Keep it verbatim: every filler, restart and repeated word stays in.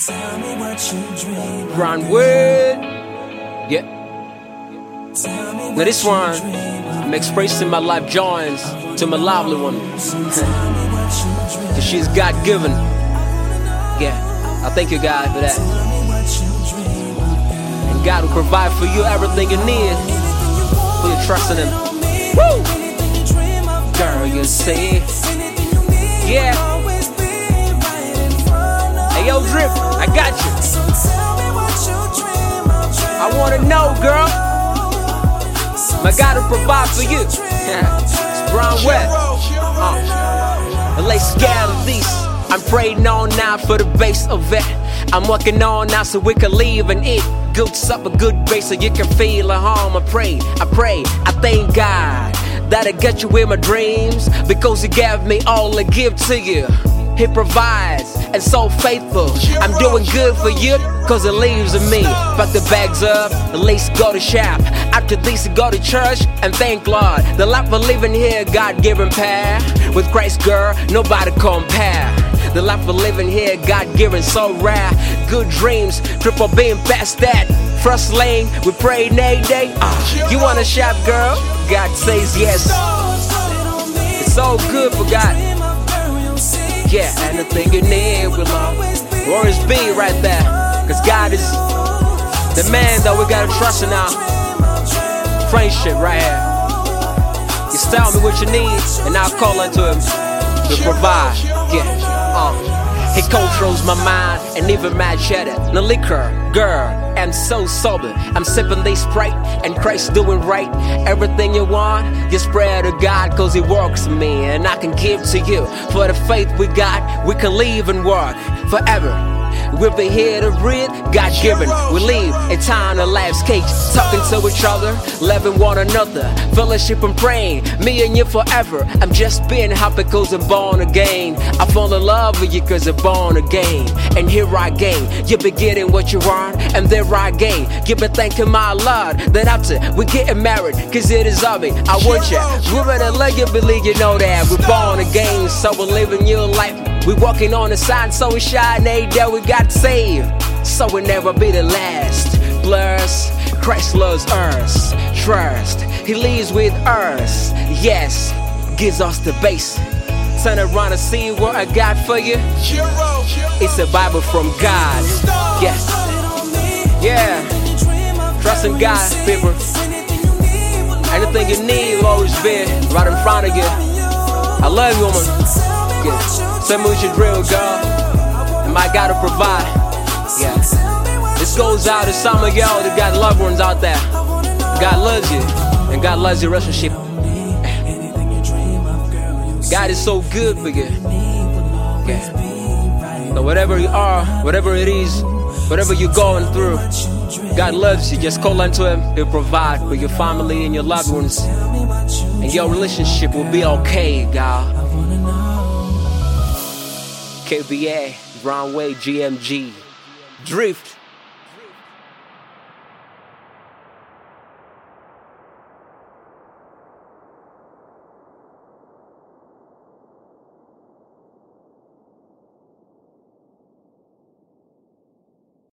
Tell me what you dream of. Ron Wood. Yeah. Tell me Now this what one, you dream of. I'm expressing my life joins to my lovely one. Tell me what you dream Cause she's God-given. Yeah, I thank you, God, for that. Tell me what you dream of. And God will provide for you everything you need. Anything you want, For your trust in Him. Woo! Anything you dream of, Girl, you see. anything you need, Yeah. will always be right in front of Hey, yo, Drip, I got you. So tell me what you dream of, dream I wanna know, girl. So My God will tell me provide what for you. dream of, It's Brown Wet. Uh, and let's gather these. I'm praying on now for the base of it. I'm working on now so we can leave and eat. Good supper, good base so you can feel at home. I pray, I pray, I thank God that I get you in my dreams because He gave me all I give to you. He provides and so faithful. I'm doing good for you cause it leaves in me. Pack the bags up, at least go to shop. After this go to church and thank Lord. The life we're living here, God-given path. With Christ, girl, nobody compare. The life we're living here, God-given, so rare. Good dreams, triple beam past that. First lane, we pray nay day. Uh, you wanna shop, girl? God says yes. It's so good for God. Yeah, anything you need will always be right there. Cause God is the man that we gotta trust in our friendship right here. Just tell me what you need and I'll call unto Him to provide. Yeah. Uh. He controls my mind and even my cheddar. No liquor, girl, I'm so sober. I'm sipping this Sprite and Christ doing right. Everything you want, just pray to God cause He works in me and I can give to you. For the faith we got, we can live and work forever. We'll be here to read, God-given. We live a time of life's cage, talking to each other, loving one another, fellowship and praying, me and you forever. I'm just being happy cause I'm born again. I fall in love with you cause I'm born again. And here I gain, you be getting what you want, and there I gain. You be thanking my Lord, then after we getting married, cause it is of me, I want you. We better let you believe you know that we're born again, so we're living your life. We walking on the sign, so we shine every day we got saved, so we never be the last. Blurs, Christ loves us. Trust, He leads with us. Yes, gives us the base. Turn around and see what I got for you. It's a Bible from God. Yeah, yeah. Trust in God, people. Anything you need will always be right in front of you. I love you, woman. Yeah. Tell me what you dream, girl, and my God will provide. Yeah. This goes out to some of y'all that got loved ones out there. God loves you, and God loves your relationship. God is so good for you. Yeah. So whatever you are, whatever it is, whatever you're going through, God loves you. Just call unto Him. He'll provide for your family and your loved ones, and your relationship will be okay, God. K B A, Brown Way, G M G, Drift.